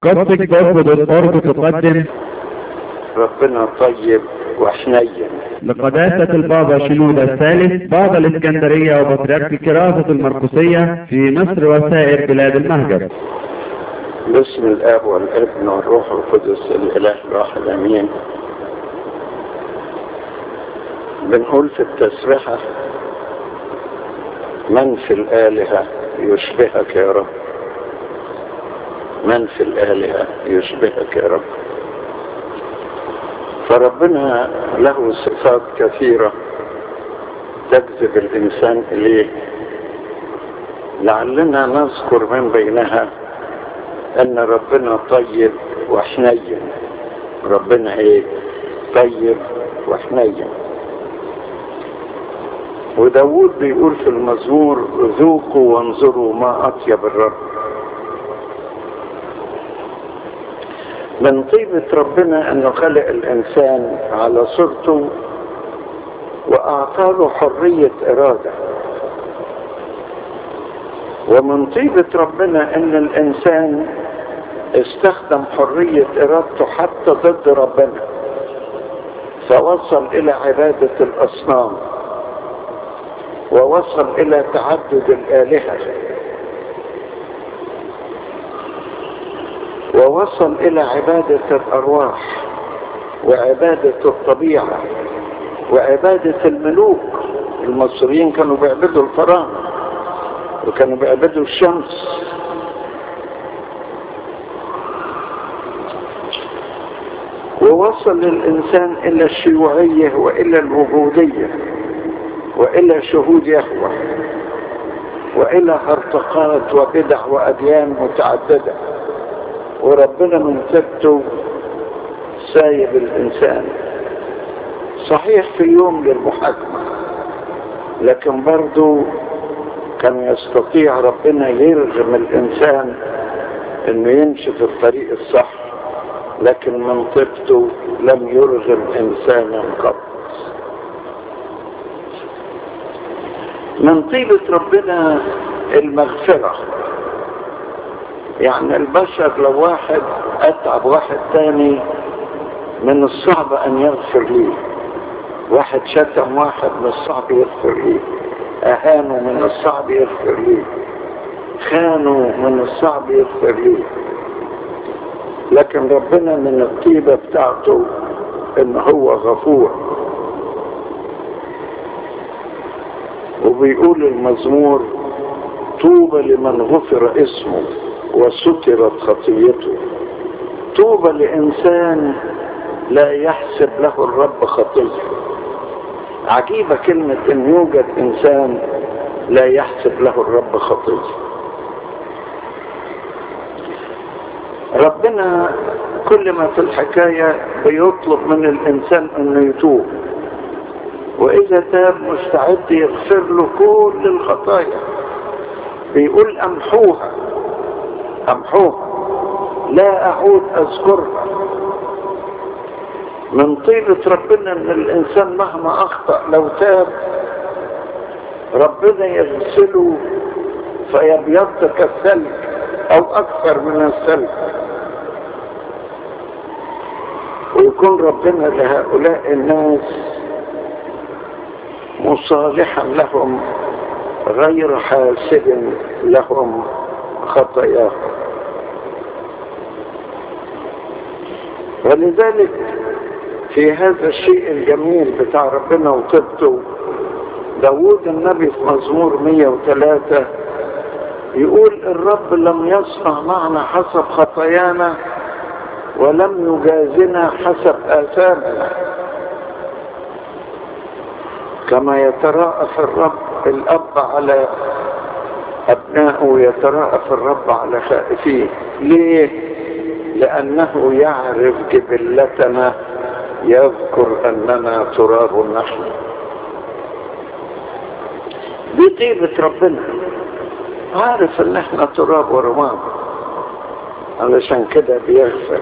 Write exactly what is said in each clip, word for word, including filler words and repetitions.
قصة جذب الأرض تقدم ربنا طيب وحنين. لقداسة البابا شنودة الثالث بابا الإسكندرية وبطريرك كراسة المرقسية في مصر وسائر بلاد المهجر. باسم الآب والابن والروح القدس الإله الواحد آمين. بنقول في التسبيحة: من في الآلهة يشبهك يا رب، من في الآلهة يشبهك يا رب. فربنا له صفات كثيرة تجذب الإنسان إليه، لعلنا نذكر من بينها أن ربنا طيب وحنين. ربنا إيه؟ طيب وحنين. وداود بيقول في المزمور: ذوقوا وانظروا ما أطيب الرب. من طيبة ربنا أنه خلق الإنسان على صورته وأعطاله حرية إرادة. ومن طيبة ربنا أن الإنسان استخدم حرية إرادته حتى ضد ربنا، فوصل إلى عبادة الأصنام، ووصل إلى تعدد الآلهة، ووصل إلى عبادة الأرواح، وعبادة الطبيعة، وعبادة الملوك. المصريين كانوا بيعبدوا الفراعنة، وكانوا بيعبدوا الشمس. ووصل الإنسان إلى الشيوعية وإلى الوجودية وإلى شهود يهوه وإلى هرطقات وبدع وأديان متعددة. وربنا من ثبته سايب الإنسان، صحيح في يوم للمحاكمة، لكن برضو كان يستطيع ربنا يرغم الإنسان إنه يمشي في الطريق الصح، لكن من طيبته لم يرغم إنسانا قط. من طيبة ربنا المغفرة. يعني البشر لو واحد أتعب واحد تاني من الصعب أن يغفر ليه، واحد شتم واحد من الصعب يغفر ليه، أهانه من الصعب يغفر ليه، خانه من الصعب يغفر ليه. لكن ربنا من الطيبة بتاعته إن هو غفور. وبيقول المزمور: طوبى لمن غفر اسمه وسترت خطيته. طوبى لإنسان لا يحسب له الرب خطية. عجيبة كلمة إن يوجد إنسان لا يحسب له الرب خطية. ربنا كل ما في الحكاية بيطلب من الإنسان أنه يتوب، وإذا تاب مستعد يغفر له كل الخطايا. بيقول: أمحوها أمحوها لا أعود أذكرها. من طيبة ربنا أن الإنسان مهما أخطأ لو تاب ربنا يغسله فيبيض كالثلج أو أكثر من الثلج. ويكون ربنا لهؤلاء الناس مصالحا لهم غير حاسب لهم خطاياهم. ولذلك في هذا الشيء الجميل بتاع ربنا وطيبته، داود النبي في مزمور مئة وثلاثة يقول: الرب لم يصنع معنا حسب خطايانا ولم يجازنا حسب آثامنا. كما يتراءف الرب الأب على أبنائه يتراءف الرب على خائفيه. ليه؟ لأنه يعرف جبلتنا، يذكر أننا تراب نحن. دي طيبة ربنا، عارف أن احنا تراب ورماد، علشان كده بيغفر.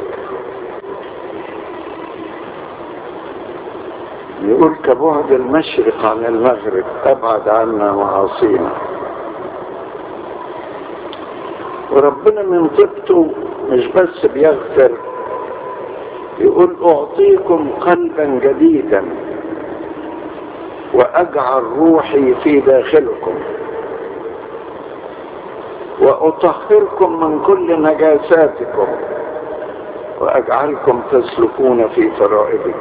يقول: كبعد المشرق عن المغرب أبعد عنا معاصينا. وربنا من طيبته مش بس بيغفر، يقول أعطيكم قلبا جديدا وأجعل روحي في داخلكم وأطهركم من كل نجاساتكم وأجعلكم تسلكون في فرائضي.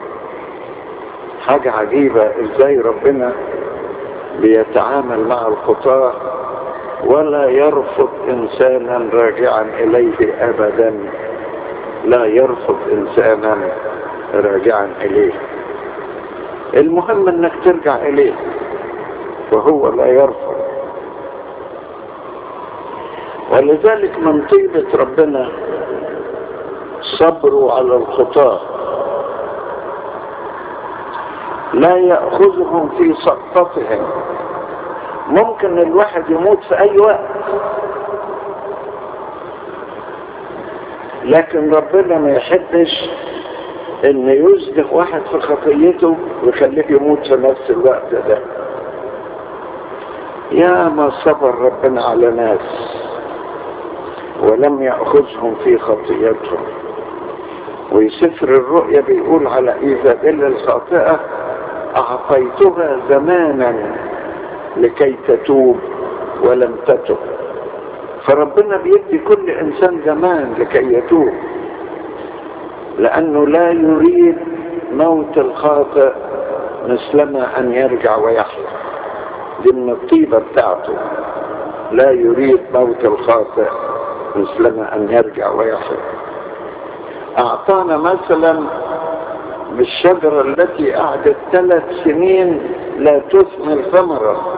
حاجة عجيبة ازاي ربنا بيتعامل مع الخطاة ولا يرفض إنسانا راجعا إليه أبدا. لا يرفض إنسانا راجعا إليه. المهم انك ترجع إليه وهو لا يرفض. ولذلك من طيبة ربنا صبروا على الخطاة، لا يأخذهم في سقطتهم. ممكن الواحد يموت في أي وقت، لكن ربنا ما يحبش ان يزدق واحد في خطيته ويخليه يموت في نفس الوقت ده. يا ما صبر ربنا على ناس ولم يأخذهم في خطيتهم. ويسفر الرؤيا بيقول على إيزابيل الخاطئة أعطيتها زمانا لكي تتوب ولم تتب. فربنا بيدي كل إنسان زمان لكي يتوب، لأنه لا يريد موت الخاطئ مثلما أن يرجع ويحيا. دي من الطيبة بتاعته، لا يريد موت الخاطئ مثلما أن يرجع ويحيا. أعطانا مثلا بالشجرة التي قعدت ثلاث سنين لا تثمر ثمرة،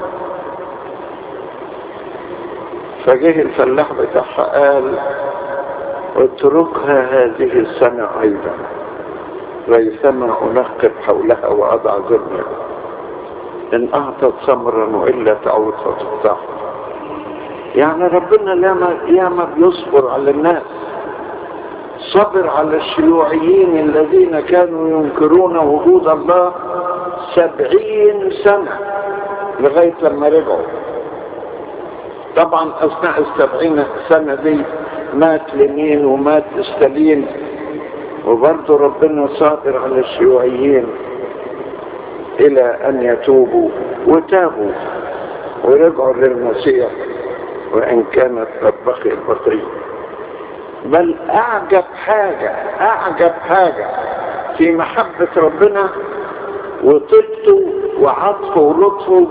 فجه الفلاح بتاعها قال اتركها هذه السنة أيضا ريثما أنقب حولها وأضع ذرها، إن أعطت ثمرا وإلا تعود فتقطع. يعني ربنا ياما بيصبر على الناس. صبر على الشيوعيين الذين كانوا ينكرون وجود الله سبعين سنة لغاية لما رجعوا. طبعا أثناء السبعين سنة دي مات لينين ومات ستالين، وبرضه ربنا صابر على الشيوعيين إلى أن يتوبوا، وتابوا ورجعوا للمسيح وإن كانت قد بقي البقية. بل أعجب حاجة أعجب حاجة في محبة ربنا وطيبته وعطفه ولطفه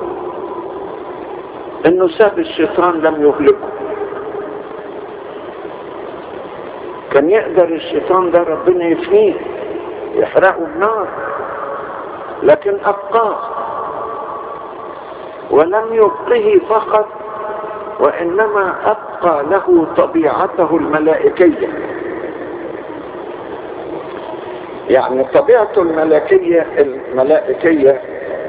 إنه ساب الشيطان لم يهلكه. كان يقدر الشيطان ده ربنا يفنيه يحرقه بنار، لكن أبقاه، ولم يبقه فقط وإنما أبقى له طبيعته الملائكية. يعني طبيعته الملائكية الملائكية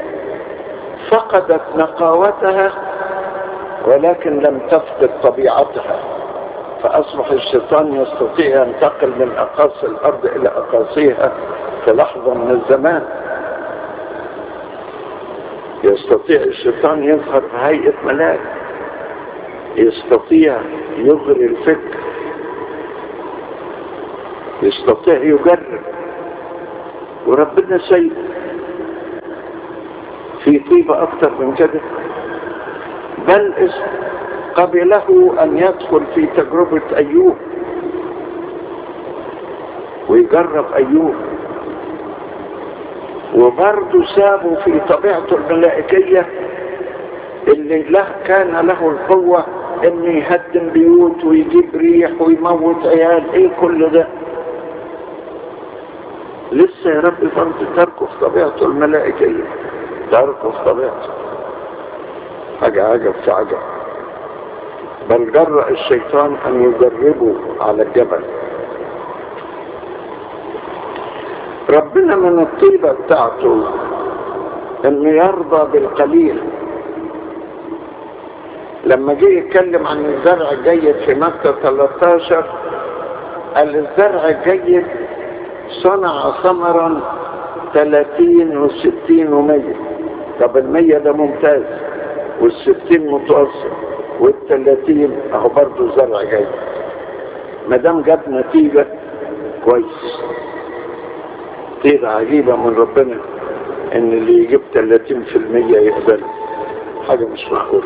فقدت نقاوتها ولكن لم تفقد طبيعتها، فأصبح الشيطان يستطيع أن ينتقل من أقاصي الأرض إلى أقاصيها في لحظة من الزمان. يستطيع الشيطان يظهر في هيئة ملاك، يستطيع يغري الفكر، يستطيع يجرب، وربنا سيد في طيبة أكثر من كده. بل قبله أن يدخل في تجربة أيوب ويجرب أيوب، وبرضه سابه في طبيعته الملائكية اللي له كان له القوة انه يهدم بيوت ويجيب ريح ويموت عيال. ايه كل ده؟ لسه يا رب فرض تركه في طبيعته الملائكية، تركه في طبيعته. حاجة عجب في عجب. بل جرأ الشيطان ان يجربه على الجبل. ربنا من الطيبة بتاعته انه يرضى بالقليل. لما جه يتكلم عن الزرع الجيد في مكة ثلاثة عشر قال الزرع الجيد صنع ثمرا ثلاثين وستين ومية. طب المية ده ممتاز والستين متوسط والثلاثين اهو برضه زرع جاي. ما دام جاب نتيجة كويس. طيبة عجيبة من ربنا ان اللي يجيب ثلاثين في المية يقبل، حاجة مش معقولة.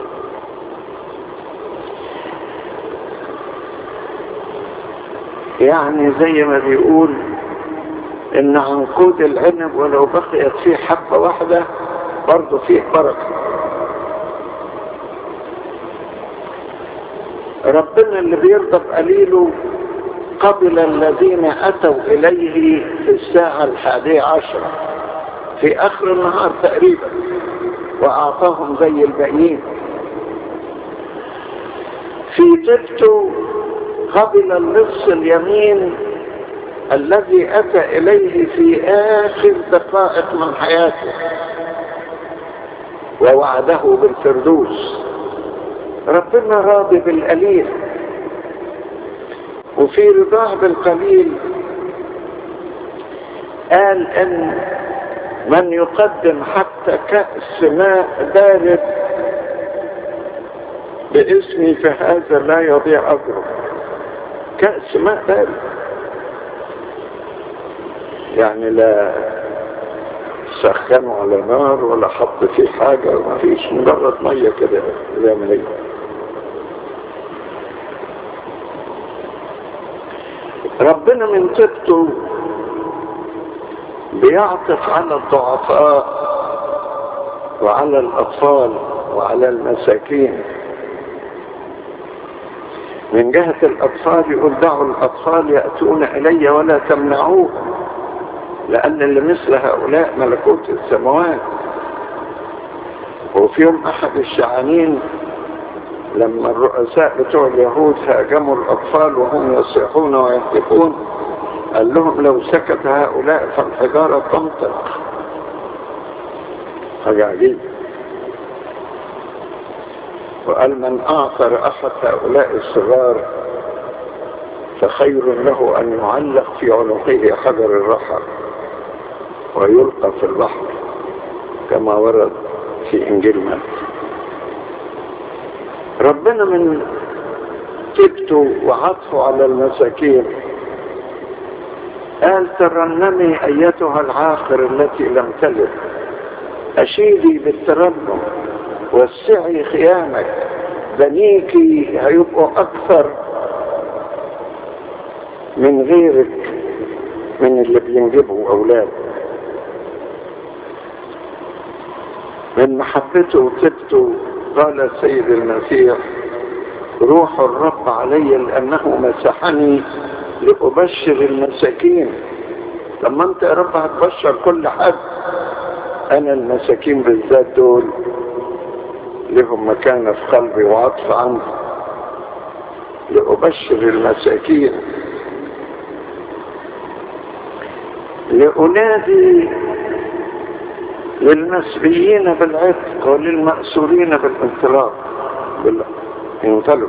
يعني زي ما بيقول ان عنقود العنب ولو بقيت فيه حبة واحدة برضه فيه بركة. ربنا اللي بيرضى بقليله قبل الذين اتوا اليه في الساعة الحادية عشرة في اخر النهار تقريبا، واعطاهم زي الباقيين. في تبته قبل اللص اليمين الذي اتى اليه في اخر دقائق من حياته ووعده بالفردوس. ربنا راضي بالقليل، وفي رضاه بالقليل قال ان من يقدم حتى كأس ماء بارد باسمي فهذا لا يضيع اجره. كأس ماء بارد يعني لا سخنوا على نار ولا حط فيه حاجة، ما فيش، مجرد مية كده زي ما هي. ربنا من طيبته بيعطف على الضعفاء وعلى الأطفال وعلى المساكين. من جهة الأطفال يقول دعوا الأطفال يأتون إلي ولا تمنعوه، لأن اللي مثل هؤلاء ملكوت السماوات. وفي يوم أحد الشعانين لما الرؤساء بتوع اليهود هاجموا الأطفال وهم يصيحون ويهتفون قال لهم لو سكت هؤلاء فالحجارة تنطق. حاجة عجيبة. وقال من أعطى أحد هؤلاء الصغار فخير له أن يعلق في عنقه حجر الرحى ويلقى في البحر كما ورد في إنجيل متى. ربنا من طيبته وعطفه على المساكين قال ترنمي أيتها العاقر التي لم تلد، أشيدي بالترنم وسعي خيامك، بنيك هيبقوا أكثر من غيرك من اللي بينجبوا أولاد. من محبته وطيبته قال السيد المسيح روح الرب علي لأنه مسحني لأبشر المساكين. لما انت يا رب هتبشر كل حد، انا المساكين بالذات دول لهم مكانة في قلبي وعطف عنه. لأبشر المساكين، لأنادي للمسبيين بالعتق وللمأسورين بالانطلاق بالانطلاق.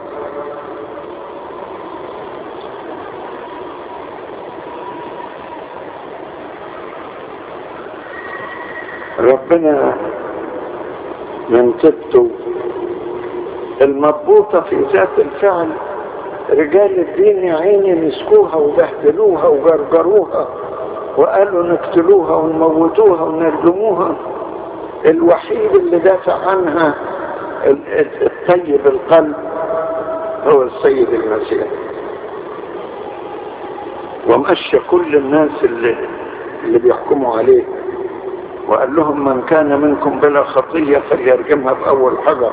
ربنا من طيبته المضبوطة في ذات الفعل. رجال الدين يا عيني مسكوها وبهدلوها وجرجروها وقالوا نقتلوها ونموتوها ونرجموها. الوحيد اللي دافع عنها الطيب القلب هو السيد المسيح، ومشى كل الناس اللي, اللي بيحكموا عليه وقال لهم من كان منكم بلا خطية فليرجمها بأول حجر.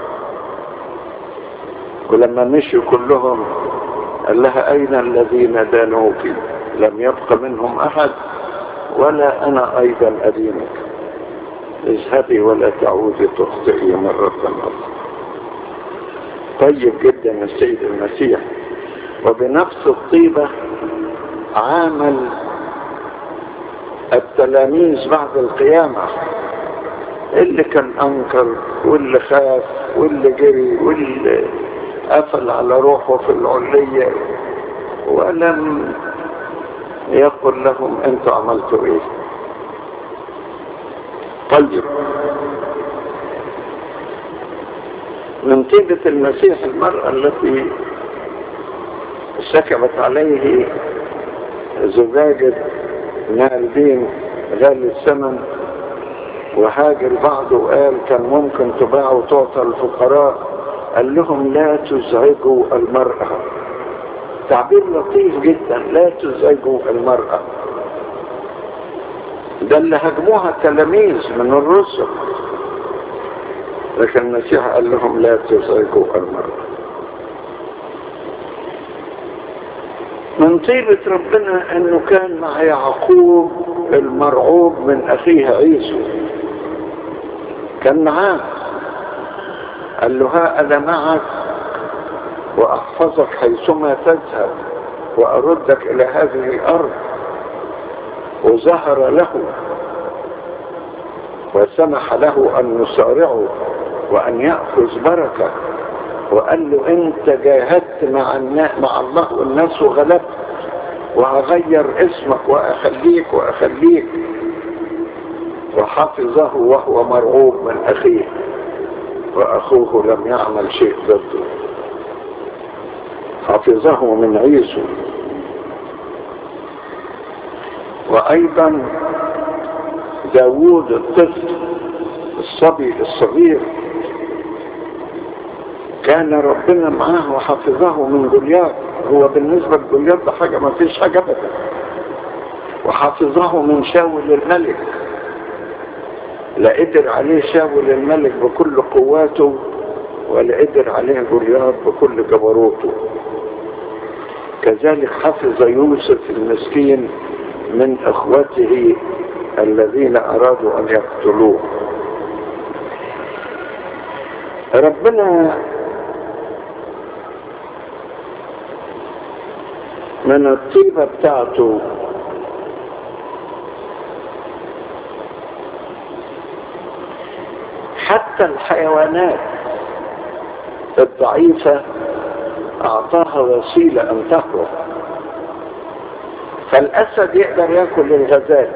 ولما مشوا كلهم قال لها أين الذين دانوك؟ لم يبق منهم أحد ولا أنا أيضا أدينك، اذهبي ولا تعودي تخطئي مرة أخرى. طيب جدا السيد المسيح، وبنفس الطيبة عامل التلاميذ بعد القيامة، اللي كان أنكر واللي خاف واللي جري واللي قفل على روحه في العلية ولم يقل لهم انتوا عملتوا ايه. طيب من طيبة المسيح المرأة التي سكبت عليه زجاجة ناردين غالي الثمن، وهاج البعض وقال كان ممكن تباع وتعطى الفقراء، قال لهم لا تزعجوا المرأة. تعبير لطيف جدا، لا تزعجوا المرأة. ده اللي هجموها التلاميذ من الرسل، لكن المسيح قال لهم لا تزعجوا المرأة. من طيبة ربنا انه كان مع يعقوب المرعوب من اخيه عيسو، كان معاه، قال له ها انا معك واحفظك حيثما تذهب واردك الى هذه الارض. وظهر له وسمح له ان يصارعه وان يأخذ بركة، وقال له انت جاهدت مع مع الله والناس وغلبت، وهغير اسمك واخليك واخليك. وحفظه وهو مرعوب من اخيه، واخوه لم يعمل شيء ضده. حفظه من عيسو. وايضا داوود الطفل الصبي الصغير كان ربنا معاه وحفظه من جولياث. هو بالنسبة لجولياث ده حاجة ما فيش حاجة ابدا. وحفظه من شاول الملك، لا قدر عليه شاول الملك بكل قواته، ولا قدر عليه جولياث بكل جبروته. كذلك حفظ يوسف المسكين من اخوته الذين ارادوا ان يقتلوه. ربنا من الطيبة بتاعته حتى الحيوانات الضعيفة اعطاها وسيلة ان تهرب. فالاسد يقدر ياكل الغزال،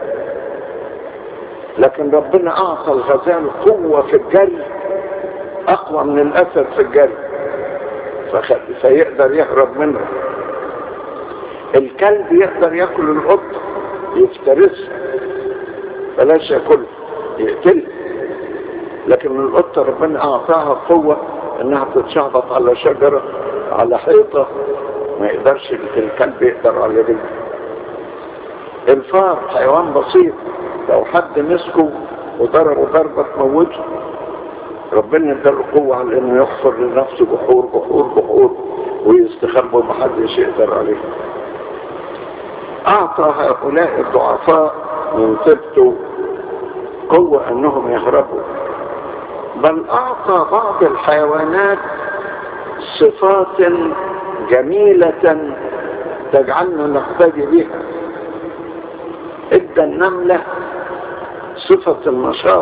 لكن ربنا اعطى الغزال قوة في الجري اقوى من الاسد في الجري، فيقدر يهرب منه. الكلب يقدر ياكل القطة، يفترسها، بلاش ياكل يقتل، لكن القطة ربنا اعطاها قوة انها تتشعبط على شجرة على حيطة، ما يقدرش الكلب يقدر على رجله. الفار حيوان بسيط، لو حد مسكه وضربه ضربة تموته. ربنا اداله قوة على انه يحفر لنفسه بحور بحور بحور ويستخبى ومحدش يقدر عليه. اعطى هؤلاء الضعفاء من طيبته قوة انهم يهربوا، بل اعطى بعض الحيوانات صفات جميلة تجعلنا نقتدي بها. ادى النملة صفة النشاط،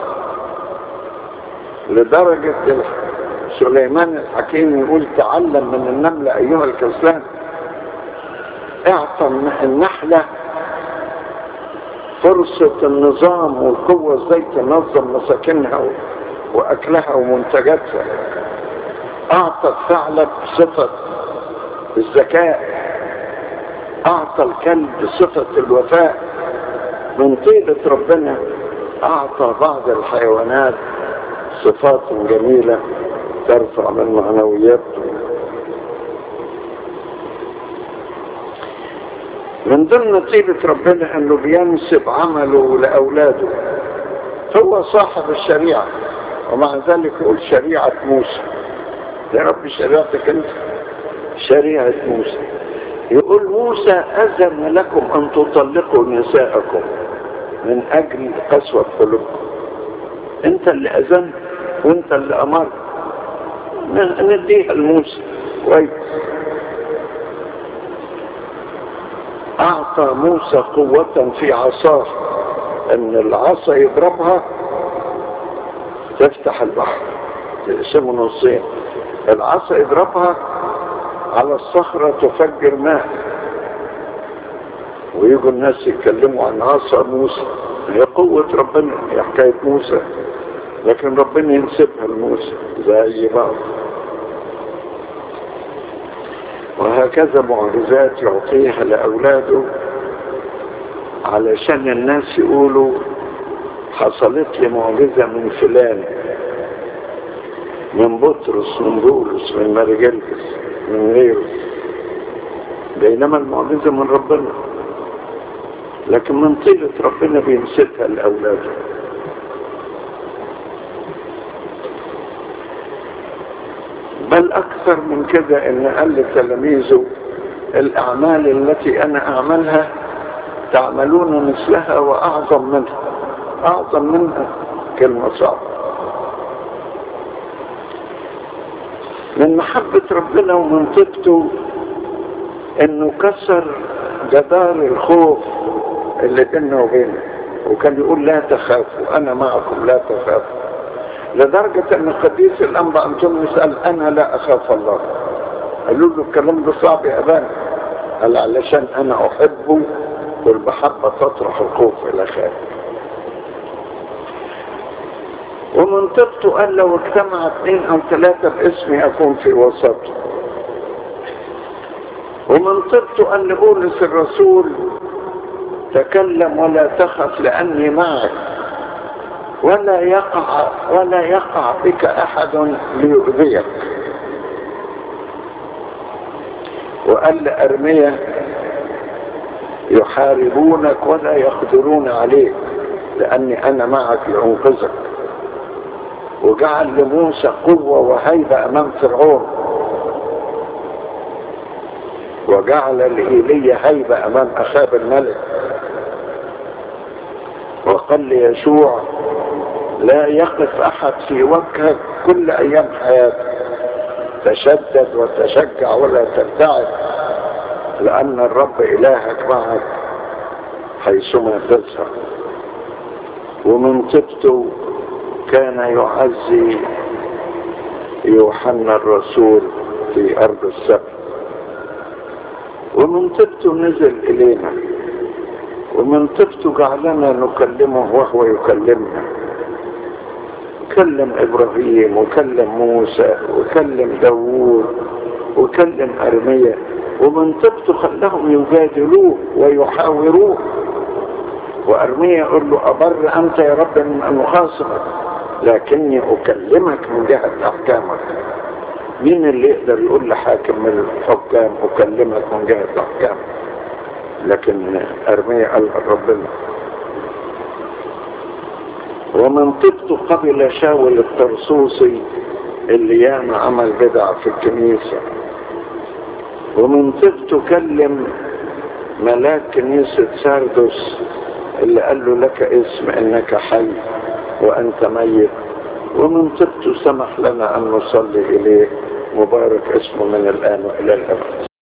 لدرجة سليمان الحكيم يقول تعلم من النملة ايها الكسلان. اعطى النحلة فرصة النظام والقوة ازاي تنظم مساكنها واكلها ومنتجاتها. اعطى الثعلب صفة الذكاء، اعطى الكلب صفة الوفاء. من طيبة ربنا اعطى بعض الحيوانات صفات جميلة ترفع من معنوياته. من ضمن طيبة ربنا انه بينسب عمله لاولاده. هو صاحب الشريعة، ومع ذلك يقول شريعة موسى. يا رب شريعتك انت، شريعة موسى. يقول موسى اذن لكم ان تطلقوا نساءكم من اجل قسوة قلوبكم. انت اللي اذنت وانت اللي امرت، نديها لموسى كويس. اعطى موسى قوة في عصاه، ان العصا يضربها تفتح البحر، تقسمه نصين. العصا يضربها على الصخرة تفجر ماء. ويجوا الناس يتكلموا عن عصا موسى، هي قوة ربنا، هي حكاية موسى. لكن ربنا ينسبها لموسى زي بعض. وهكذا معجزات يعطيها لأولاده علشان الناس يقولوا حصلت لي معجزة من فلان، من بطرس، من بولس، من مارجلس، من غيره، بينما المعجزة من ربنا، لكن من طيبة ربنا بينسبها لأولاده. بل أكثر من كده إن قال لتلاميذه الأعمال التي أنا أعملها تعملون مثلها وأعظم منها. أعظم منها كلمة صعبة. من محبة ربنا ومن طيبته إنه كسر جدار الخوف اللي بيننا وبينه، وكان يقول لا تخافوا أنا معكم لا تخافوا، لدرجة أن قديس الأنبا أنطونيوس قال أنا لا أخاف الله. قالوا له الكلام ده صعب يا أبانا، قال علشان أنا أحبه والمحبة تطرح الخوف إلى خارج. ومن طيبته قال لو اجتمع اثنين أو ثلاثة باسمي أكون في وسطهم. ومن طيبته قال لبولس الرسول تكلم ولا تخف لأني معك، ولا يقع ولا يقع بك أحد ليؤذيك. وقال لأرميا يحاربونك ولا يقدرون عليك لأني أنا معك لأنقذك. وجعل لموسى قوة وهيبة أمام فرعون، وجعل لإيليا هيبة أمام أخاب الملك. وقال ليشوع لا يقف أحد في وجهك كل أيام حياتك، تشدد وتشجع ولا ترتعب لأن الرب إلهك معك حيثما تذهب. ومن طيبته كان يعزي يوحنا الرسول في أرض السبت، ومن طيبته نزل إلينا، ومن طيبته جعلنا نكلمه وهو يكلمنا. كلم إبراهيم وكلم موسى وكلم داوود وكلم أرميا، ومن طيبته خلاهم يجادلوه ويحاوروه. وأرميا يقول له أبر أنت يا رب من أن أخاصمك لكني أكلمك من جهة أحكامك. مين اللي يقدر يقول لحاكم من الحكام أكلمك من جهة أحكامك؟ لكن أرميا قال ربنا. ومن طيبته قبل شاول الطرسوسي اللي ياما عمل بدع في الكنيسة. ومن طيبته كلم ملاك كنيسة ساردس اللي قال له لك اسم انك حي وانت ميت. ومن طيبته سمح لنا ان نصلي اليه، مبارك اسمه من الان والى الابد.